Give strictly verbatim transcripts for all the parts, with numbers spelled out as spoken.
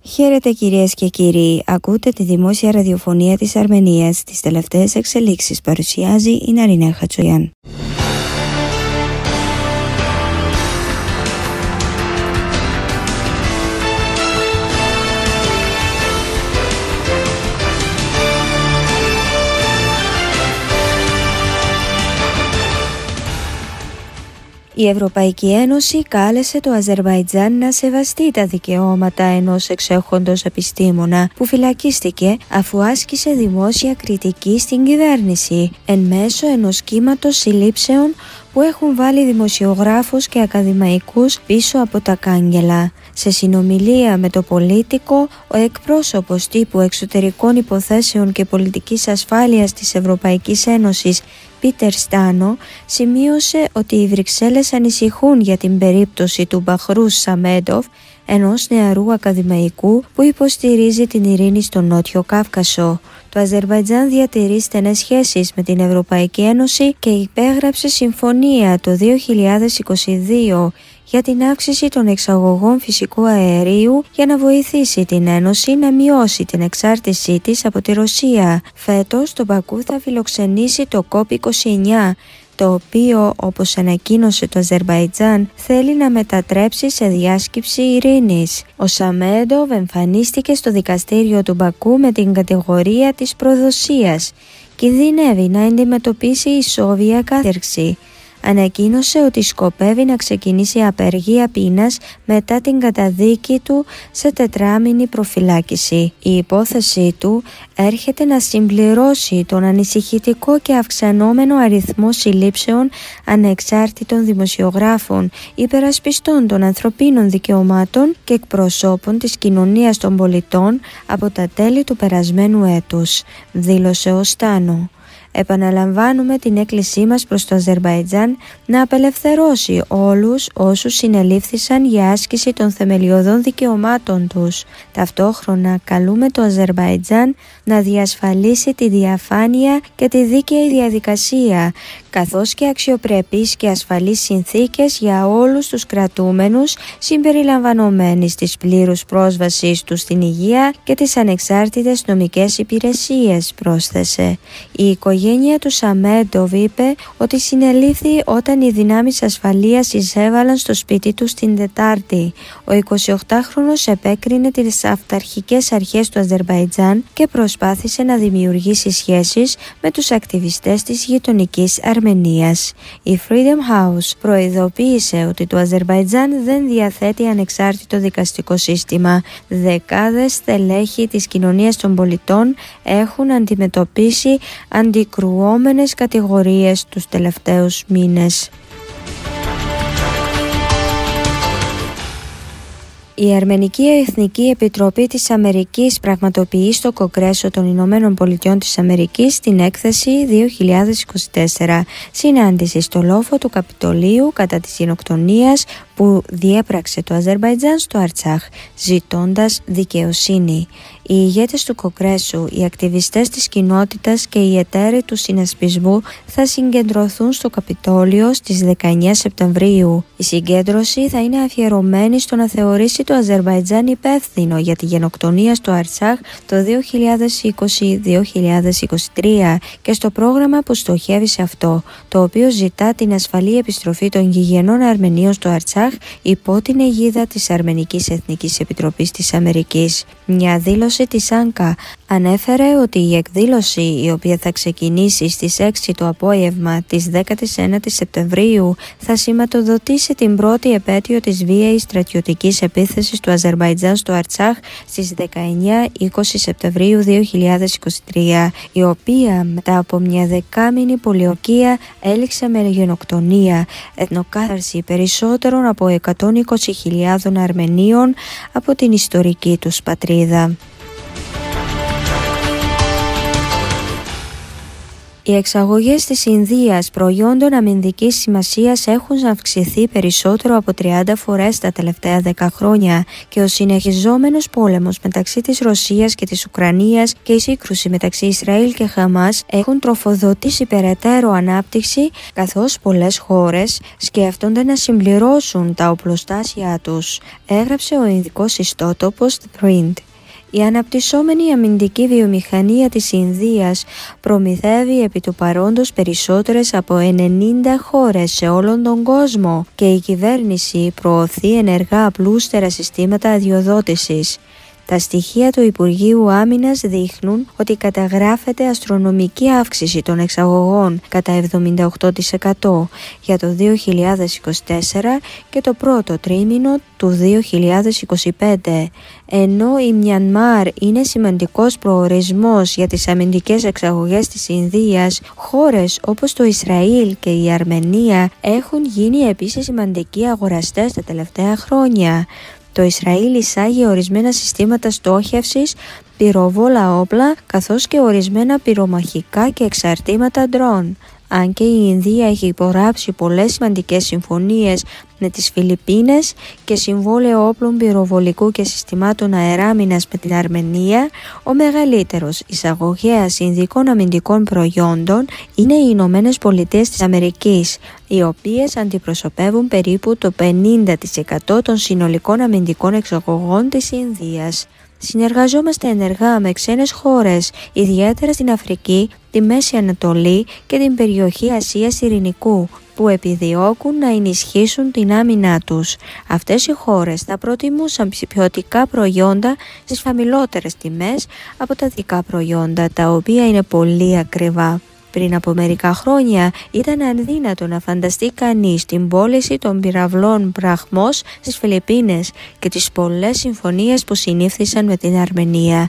Χαίρετε κυρίες και κύριοι, ακούτε τη δημόσια ραδιοφωνία της Αρμενίας. Τις τελευταίες εξελίξεις παρουσιάζει η Ναρίνα Χατσογιάν. Η Ευρωπαϊκή Ένωση κάλεσε το Αζερβαϊτζάν να σεβαστεί τα δικαιώματα ενός εξέχοντος επιστήμονα που φυλακίστηκε αφού άσκησε δημόσια κριτική στην κυβέρνηση εν μέσω ενός κύματος συλλήψεων που έχουν βάλει δημοσιογράφους και ακαδημαϊκούς πίσω από τα κάγκελα. Σε συνομιλία με το Πολίτικο, ο εκπρόσωπος τύπου εξωτερικών υποθέσεων και πολιτικής ασφάλειας της Ευρωπαϊκής Ένωσης, Πίτερ Στάνο, σημείωσε ότι οι Βρυξέλλες ανησυχούν για την περίπτωση του Μπαχρούς Σαμέντοφ, ενός νεαρού ακαδημαϊκού που υποστηρίζει την ειρήνη στο Νότιο Κάυκασο. Το Αζερβαϊτζάν διατηρεί στενές σχέσεις με την Ευρωπαϊκή Ένωση και υπέγραψε συμφωνία το δύο χιλιάδες είκοσι δύο για την αύξηση των εξαγωγών φυσικού αερίου για να βοηθήσει την Ένωση να μειώσει την εξάρτησή της από τη Ρωσία. Φέτος το Μπακού θα φιλοξενήσει το κοπ είκοσι εννιά, το οποίο, όπως ανακοίνωσε το Αζερβαϊτζάν, θέλει να μετατρέψει σε διάσκεψη ειρήνης. Ο Σαμέντοβ εμφανίστηκε στο δικαστήριο του Μπακού με την κατηγορία της προδοσίας. Κινδυνεύει να αντιμετωπίσει ισόβια κάθερξη. Ανακοίνωσε ότι σκοπεύει να ξεκινήσει απεργία πείνας μετά την καταδίκη του σε τετράμηνη προφυλάκηση. Η υπόθεσή του έρχεται να συμπληρώσει τον ανησυχητικό και αυξανόμενο αριθμό συλλήψεων ανεξάρτητων δημοσιογράφων, υπερασπιστών των ανθρωπίνων δικαιωμάτων και εκπροσώπων της κοινωνίας των πολιτών από τα τέλη του περασμένου έτους, δήλωσε ο Στάνο. Επαναλαμβάνουμε την έκκλησή μας προς το Αζερβαϊτζάν να απελευθερώσει όλους όσους συνελήφθησαν για άσκηση των θεμελιωδών δικαιωμάτων τους. Ταυτόχρονα καλούμε το Αζερβαϊτζάν να διασφαλίσει τη διαφάνεια και τη δίκαιη διαδικασία, καθώς και αξιοπρεπείς και ασφαλείς συνθήκες για όλους τους κρατούμενους, συμπεριλαμβανομένης της πλήρους πρόσβασης τους στην υγεία και τις ανεξάρτητες νομικές υπηρεσίες, πρόσθεσε. Η οικογένεια του Σαμέντοβ είπε ότι συνελήφθη όταν οι δυνάμεις ασφαλείας εισέβαλαν στο σπίτι του την Τετάρτη. Ο εικοσιοκτάχρονος επέκρινε τις αυταρχικές αρχές του Αζερβαϊτζάν και προσπάθησε να δημιουργήσει σχέσεις με τους ακτιβιστές της γειτονικής Αρμενίας. Η Freedom House προειδοποίησε ότι το Αζερβαϊτζάν δεν διαθέτει ανεξάρτητο δικαστικό σύστημα. Δεκάδες στελέχη της κοινωνίας των πολιτών έχουν αντιμετωπίσει αντικρουόμενες κατηγορίες τους τελευταίους μήνες. Η Αρμενική Εθνική Επιτροπή της Αμερικής πραγματοποιεί στο Κογκρέσο των Ηνωμένων Πολιτειών της Αμερικής την έκθεση δύο χιλιάδες είκοσι τέσσερα, συνάντηση στο λόφο του Καπιτολίου κατά της γενοκτονίας που διέπραξε το Αζερβαϊτζάν στο Αρτσάχ, ζητώντας δικαιοσύνη. Οι ηγέτες του Κογκρέσου, οι ακτιβιστές της κοινότητας και οι εταίροι του συνασπισμού θα συγκεντρωθούν στο Καπιτόλιο στις δεκαεννέα Σεπτεμβρίου. Η συγκέντρωση θα είναι αφιερωμένη στο να θεωρήσει το Αζερβαϊτζάν υπεύθυνο για τη γενοκτονία στο Αρτσάχ το δύο χιλιάδες είκοσι με δύο χιλιάδες είκοσι τρία και στο πρόγραμμα που στοχεύει σε αυτό, το οποίο ζητά την ασφαλή επιστροφή των γηγενών Αρμενίων στο Αρτσάχ υπό την αιγίδα της Αρμενικής Εθνικής Επιτροπής της Αμερικής. Μια δήλωση της ΆΝΚΑ ανέφερε ότι η εκδήλωση, η οποία θα ξεκινήσει στις έξι το απόγευμα της δέκατης ένατης Σεπτεμβρίου, θα σηματοδοτήσει την πρώτη επέτειο της βίαιης στρατιωτικής επίθεσης του Αζερβαϊτζάν στο Αρτσάχ στις δεκαεννέα με είκοσι Σεπτεμβρίου δύο χιλιάδες είκοσι τρία, η οποία μετά από μια δεκάμηνη πολιορκία έληξε με γενοκτονία, εθνοκάθαρση περισσότερων από εκατόν είκοσι χιλιάδων Αρμενίων από την ιστορική τους πατρίδα. Οι εξαγωγές της Ινδίας προϊόντων αμυντικής σημασίας έχουν αυξηθεί περισσότερο από τριάντα φορές τα τελευταία δέκα χρόνια και ο συνεχιζόμενος πόλεμος μεταξύ της Ρωσίας και της Ουκρανίας και η σύγκρουση μεταξύ Ισραήλ και Χαμάς έχουν τροφοδοτήσει περαιτέρω ανάπτυξη, καθώς πολλές χώρες σκέφτονται να συμπληρώσουν τα οπλοστάσια τους, έγραψε ο ινδικός ιστότοπος The Print. Η αναπτυσσόμενη αμυντική βιομηχανία της Ινδίας προμηθεύει επί του παρόντος περισσότερες από ενενήντα χώρες σε όλον τον κόσμο και η κυβέρνηση προωθεί ενεργά απλούστερα συστήματα αδειοδότησης. Τα στοιχεία του Υπουργείου Άμυνας δείχνουν ότι καταγράφεται αστρονομική αύξηση των εξαγωγών κατά εβδομήντα οκτώ τοις εκατό για το δύο χιλιάδες είκοσι τέσσερα και το πρώτο τρίμηνο του δύο χιλιάδες είκοσι πέντε. Ενώ η Μιανμάρ είναι σημαντικός προορισμός για τις αμυντικές εξαγωγές της Ινδίας, χώρες όπως το Ισραήλ και η Αρμενία έχουν γίνει επίσης σημαντικοί αγοραστές τα τελευταία χρόνια. Το Ισραήλ εισάγει ορισμένα συστήματα στόχευσης, πυροβόλα όπλα, καθώς και ορισμένα πυρομαχικά και εξαρτήματα ντρόν. Αν και η Ινδία έχει υπογράψει πολλές σημαντικές συμφωνίες με τις Φιλιππίνες και συμβόλαιο όπλων πυροβολικού και συστημάτων αεράμινας με την Αρμενία, ο μεγαλύτερος εισαγωγέας ινδικών αμυντικών προϊόντων είναι οι Ηνωμένες Πολιτείες της Αμερικής, οι οποίες αντιπροσωπεύουν περίπου το πενήντα τοις εκατό των συνολικών αμυντικών εξαγωγών της Ινδίας. Συνεργαζόμαστε ενεργά με ξένες χώρες, ιδιαίτερα στην Αφρική, τη Μέση Ανατολή και την περιοχή Ασίας Ειρηνικού, που επιδιώκουν να ενισχύσουν την άμυνά τους. Αυτές οι χώρες θα προτιμούσαν ποιοτικά προϊόντα στις χαμηλότερες τιμές από τα δικά προϊόντα, τα οποία είναι πολύ ακριβά. Πριν από μερικά χρόνια ήταν αδύνατο να φανταστεί κανείς την πώληση των πυραυλών Μπραχμός στις Φιλιππίνες και τις πολλές συμφωνίες που συνήφθησαν με την Αρμενία.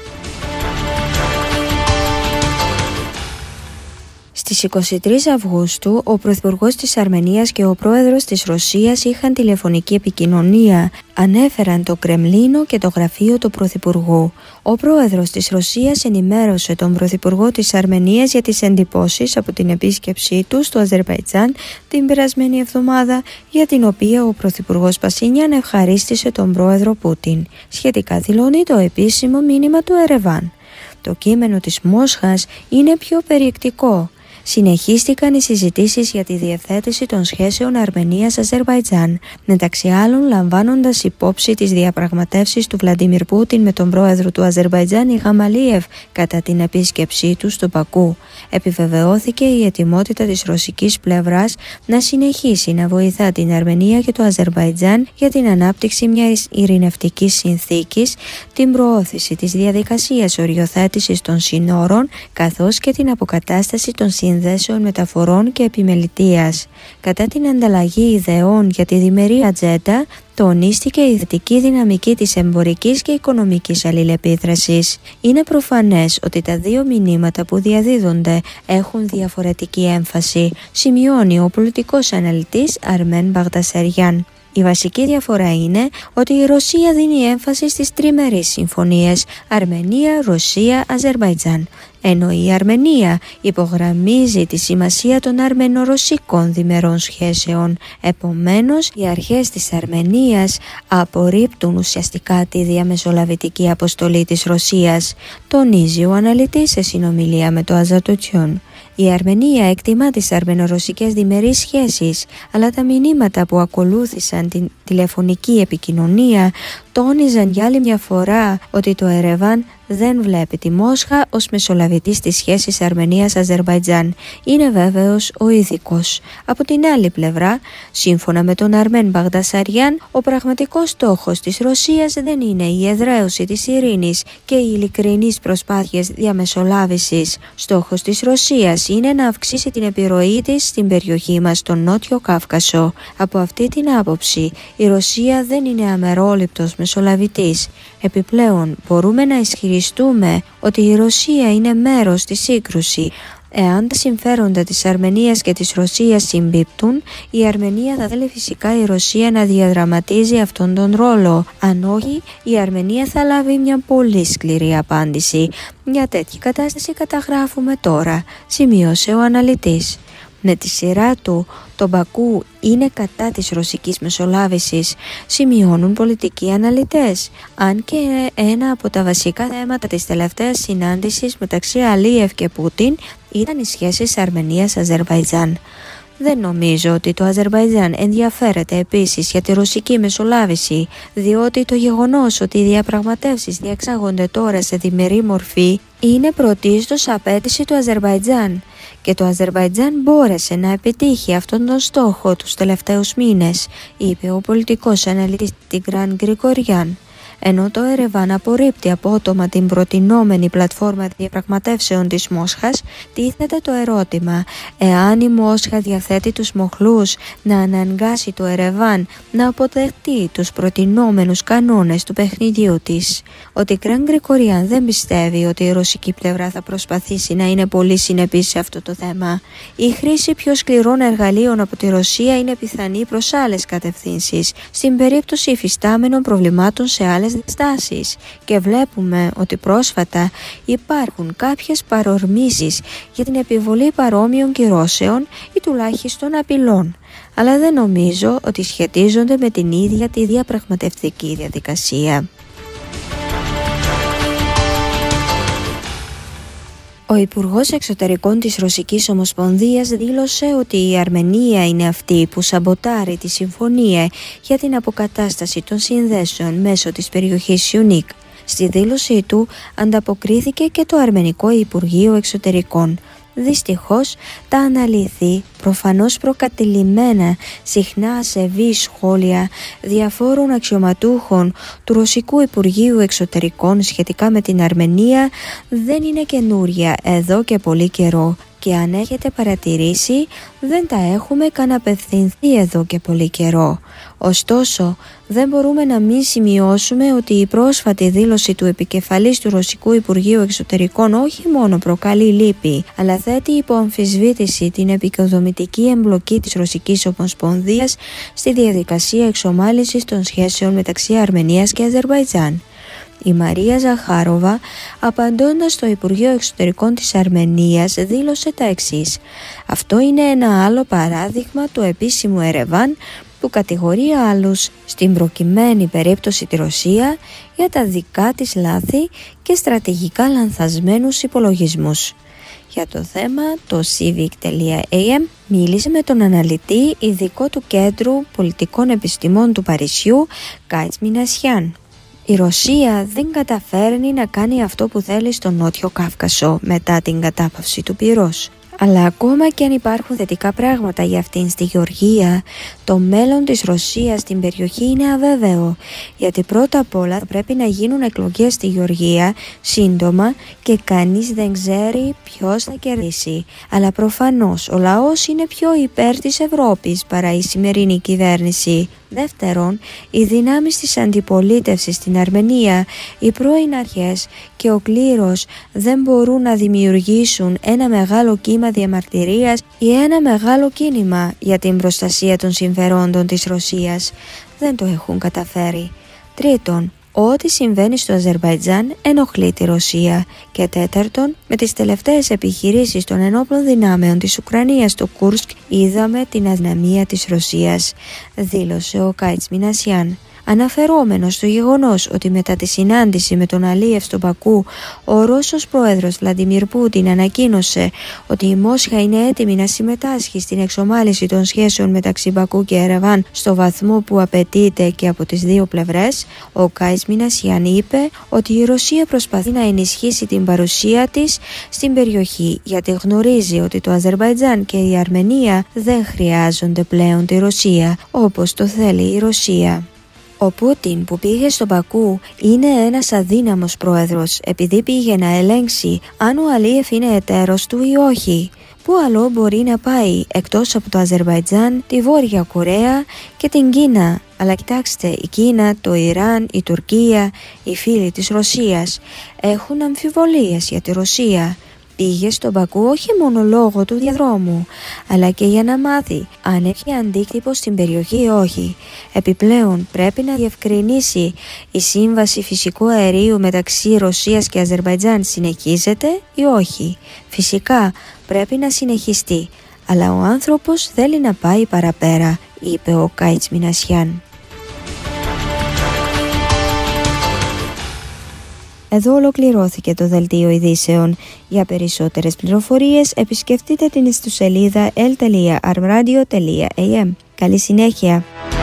Στις είκοσι τρεις Αυγούστου, ο Πρωθυπουργός της Αρμενίας και ο Πρόεδρος της Ρωσίας είχαν τηλεφωνική επικοινωνία. Ανέφεραν το Κρεμλίνο και το γραφείο του Πρωθυπουργού. Ο Πρόεδρος της Ρωσίας ενημέρωσε τον Πρωθυπουργό της Αρμενίας για τις εντυπώσεις από την επίσκεψή του στο Αζερβαϊτζάν την περασμένη εβδομάδα, για την οποία ο Πρωθυπουργός Πασίνιαν ευχαρίστησε τον Πρόεδρο Πούτιν. Σχετικά δηλώνει το επίσημο μήνυμα του Ερεβάν. Το κείμενο της Μόσχας είναι πιο περιεκτικό. Συνεχίστηκαν οι συζητήσεις για τη διευθέτηση των σχέσεων Αρμενίας-Αζερβαϊτζάν, μεταξύ άλλων λαμβάνοντας υπόψη τις διαπραγματεύσεις του Βλαντίμιρ Πούτιν με τον πρόεδρο του Αζερβαϊτζάν Ιλχάμ Αλίεφ κατά την επίσκεψή του στο Μπακού. Επιβεβαιώθηκε η ετοιμότητα της ρωσικής πλευράς να συνεχίσει να βοηθά την Αρμενία και το Αζερβαϊτζάν για την ανάπτυξη μιας ειρηνευτικής συνθήκης, την προώθηση της διαδικασίας οριοθέτησης των συνόρων, καθώς και την αποκατάσταση των συνδέσεων μεταφορών και επιμελητείας. Κατά την ανταλλαγή ιδεών για τη διμερή ατζέντα, τονίστηκε η θετική δυναμική της εμπορικής και οικονομικής αλληλεπίδρασης. Είναι προφανές ότι τα δύο μηνύματα που διαδίδονται έχουν διαφορετική έμφαση, σημειώνει ο πολιτικός αναλυτής Αρμέν Μπαγδασαριάν. Η βασική διαφορά είναι ότι η Ρωσία δίνει έμφαση στις τριμερείς συμφωνίες Αρμενία, Ρωσία, Αζερβαϊτζάν, ενώ η Αρμενία υπογραμμίζει τη σημασία των αρμενο-ρωσικών διμερών σχέσεων. Επομένως, οι αρχές της Αρμενίας απορρίπτουν ουσιαστικά τη διαμεσολαβητική αποστολή της Ρωσίας, τονίζει ο αναλυτής σε συνομιλία με το Αζατουτιόν. Η Αρμενία εκτιμά τις αρμενο-ρωσικές διμερείς σχέσεις, αλλά τα μηνύματα που ακολούθησαν την τηλεφωνική επικοινωνία τόνιζαν για άλλη μια φορά ότι το Ερεβάν δεν βλέπει τη Μόσχα ως μεσολαβητή στις σχέσεις Αρμενίας-Αζερβαϊτζάν. Είναι βέβαιος ο ειδικός. Από την άλλη πλευρά, σύμφωνα με τον Αρμέν Μπαγδασαριάν, ο πραγματικός στόχος της Ρωσίας δεν είναι η εδραίωση της ειρήνης και οι ειλικρινείς προσπάθειες διαμεσολάβησης. Στόχος της Ρωσίας είναι να αυξήσει την επιρροή της στην περιοχή μας, στον Νότιο Κάυκασο. Από αυτή την άποψη, η Ρωσία δεν είναι αμερόληπτος μεσολαβητής. Επιπλέον, μπορούμε να ισχυριστούμε ότι η Ρωσία είναι μέρος στη σύγκρουση, Εάν τα συμφέροντα της Αρμενίας και της Ρωσίας συμπίπτουν, η Αρμενία θα θέλει φυσικά η Ρωσία να διαδραματίζει αυτόν τον ρόλο. Αν όχι, η Αρμενία θα λάβει μια πολύ σκληρή απάντηση. Μια τέτοια κατάσταση καταγράφουμε τώρα, σημείωσε ο αναλυτής. Με τη σειρά του, το Μπακού είναι κατά της ρωσικής μεσολάβησης, σημειώνουν πολιτικοί αναλυτές. Αν και ένα από τα βασικά θέματα της τελευταίας συνάντησης μεταξύ Αλίεφ και Πούτιν ήταν οι σχέσεις Αρμενίας-Αζερβαϊτζάν. Δεν νομίζω ότι το Αζερβαϊτζάν ενδιαφέρεται επίσης για τη ρωσική μεσολάβηση, διότι το γεγονός ότι οι διαπραγματεύσεις διεξάγονται τώρα σε διμερή μορφή είναι πρωτίστως απέτηση του Αζερβαϊτζάν και το Αζερβαϊτζάν μπόρεσε να επιτύχει αυτόν τον στόχο τους τελευταίους μήνες, είπε ο πολιτικός αναλυτής Τιγκράν Γκρικοριάν. Ενώ το Ερεβάν απορρίπτει απότομα την προτινόμενη πλατφόρμα διαπραγματεύσεων της Μόσχας, τίθεται το ερώτημα εάν η Μόσχα διαθέτει τους μοχλούς να αναγκάσει το Ερεβάν να αποδεχτεί τους προτινόμενους κανόνες του παιχνιδιού της. Ο Τιγκράν Γκρικοριάν δεν πιστεύει ότι η ρωσική πλευρά θα προσπαθήσει να είναι πολύ συνεπής σε αυτό το θέμα. Η χρήση πιο σκληρών εργαλείων από τη Ρωσία είναι πιθανή προς άλλες κατευθύνσεις, στην περίπτωση υφιστάμενων προβλημάτων σε άλλες διαστάσεις, και βλέπουμε ότι πρόσφατα υπάρχουν κάποιες παρορμήσεις για την επιβολή παρόμοιων κυρώσεων ή τουλάχιστον απειλών, αλλά δεν νομίζω ότι σχετίζονται με την ίδια τη διαπραγματευτική διαδικασία. Ο Υπουργός Εξωτερικών της Ρωσικής Ομοσπονδίας δήλωσε ότι η Αρμενία είναι αυτή που σαμποτάρει τη συμφωνία για την αποκατάσταση των συνδέσεων μέσω της περιοχής Σιουνίκ. Στη δήλωσή του ανταποκρίθηκε και το Αρμενικό Υπουργείο Εξωτερικών. Δυστυχώς, τα αναλυθή, προφανώς προκατηλημένα, συχνά ασεβή σχόλια διαφόρων αξιωματούχων του Ρωσικού Υπουργείου Εξωτερικών σχετικά με την Αρμενία δεν είναι καινούρια εδώ και πολύ καιρό. Και αν έχετε παρατηρήσει, δεν τα έχουμε καν απευθυνθεί εδώ και πολύ καιρό. Ωστόσο, δεν μπορούμε να μην σημειώσουμε ότι η πρόσφατη δήλωση του επικεφαλής του Ρωσικού Υπουργείου Εξωτερικών όχι μόνο προκαλεί λύπη, αλλά θέτει υπό αμφισβήτηση την επικοδομητική εμπλοκή της Ρωσικής Ομοσπονδίας στη διαδικασία εξομάλυνσης των σχέσεων μεταξύ Αρμενίας και Αζερβαϊτζάν. Η Μαρία Ζαχάροβα, απαντώντας στο Υπουργείο Εξωτερικών της Αρμενίας, δήλωσε τα εξής. Αυτό είναι ένα άλλο παράδειγμα του επίσημου Ερεβάν που κατηγορεί άλλους, στην προκειμένη περίπτωση τη Ρωσία, για τα δικά της λάθη και στρατηγικά λανθασμένους υπολογισμούς. Για το θέμα, το civic τελεία a m μίλησε με τον αναλυτή ειδικό του Κέντρου Πολιτικών Επιστημών του Παρισιού, Κάιτς Μινασιάν. Η Ρωσία δεν καταφέρνει να κάνει αυτό που θέλει στο Νότιο Κάυκασο μετά την κατάπαυση του πυρός. Αλλά ακόμα και αν υπάρχουν θετικά πράγματα για αυτήν στη Γεωργία, το μέλλον της Ρωσίας στην περιοχή είναι αβέβαιο, γιατί πρώτα απ' όλα θα πρέπει να γίνουν εκλογές στη Γεωργία σύντομα και κανείς δεν ξέρει ποιος θα κερδίσει. Αλλά προφανώς ο λαός είναι πιο υπέρ της Ευρώπης παρά η σημερινή κυβέρνηση. Δεύτερον, οι δυνάμεις της αντιπολίτευσης στην Αρμενία, οι πρώην αρχές και ο κλήρος δεν μπορούν να δημιουργήσουν ένα μεγάλο κύμα διαμαρτυρίας ή ένα μεγάλο κίνημα για την προστασία των συμφερόντων της Ρωσίας. Δεν το έχουν καταφέρει. Τρίτον, ό,τι συμβαίνει στο Αζερβαϊτζάν ενοχλεί τη Ρωσία. Και τέταρτον, με τις τελευταίες επιχειρήσεις των ενόπλων δυνάμεων της Ουκρανίας στο Κούρσκ είδαμε την αδυναμία της Ρωσίας, δήλωσε ο Κάιτς Μινασιάν. Αναφερόμενος στο γεγονός ότι μετά τη συνάντηση με τον Αλίεφ στο Μπακού, ο Ρώσος πρόεδρος Βλαντιμίρ Πούτιν ανακοίνωσε ότι η Μόσχα είναι έτοιμη να συμμετάσχει στην εξομάλυνση των σχέσεων μεταξύ Μπακού και Ερεβάν στο βαθμό που απαιτείται και από τις δύο πλευρές, ο Κάιτς Μινασιάν είπε ότι η Ρωσία προσπαθεί να ενισχύσει την παρουσία της στην περιοχή, γιατί γνωρίζει ότι το Αζερβαϊτζάν και η Αρμενία δεν χρειάζονται πλέον τη Ρωσία όπως το θέλει η Ρωσία. Ο Πούτιν που πήγε στο Μπακού είναι ένας αδύναμος πρόεδρος επειδή πήγε να ελέγξει αν ο Αλίεφ είναι εταίρος του ή όχι. Πού άλλο μπορεί να πάει εκτός από το Αζερβαϊτζάν, τη Βόρεια Κορέα και την Κίνα? Αλλά κοιτάξτε, η Κίνα, το Ιράν, η Τουρκία, οι φίλοι της Ρωσίας έχουν αμφιβολίες για τη Ρωσία. Πήγε στον Μπακού όχι μόνο λόγω του διαδρόμου, αλλά και για να μάθει αν έχει αντίκτυπο στην περιοχή ή όχι. Επιπλέον πρέπει να διευκρινίσει η σύμβαση φυσικού αερίου μεταξύ Ρωσίας και Αζερμπαϊτζάν συνεχίζεται ή όχι. Φυσικά πρέπει να συνεχιστεί, αλλά ο άνθρωπος θέλει να πάει παραπέρα, είπε ο Κάιτς Μινασιάν. Εδώ ολοκληρώθηκε το δελτίο ειδήσεων. Για περισσότερες πληροφορίες επισκεφτείτε την ιστοσελίδα ελ τελεία αρ ράδιο τελεία έι εμ. Καλή συνέχεια!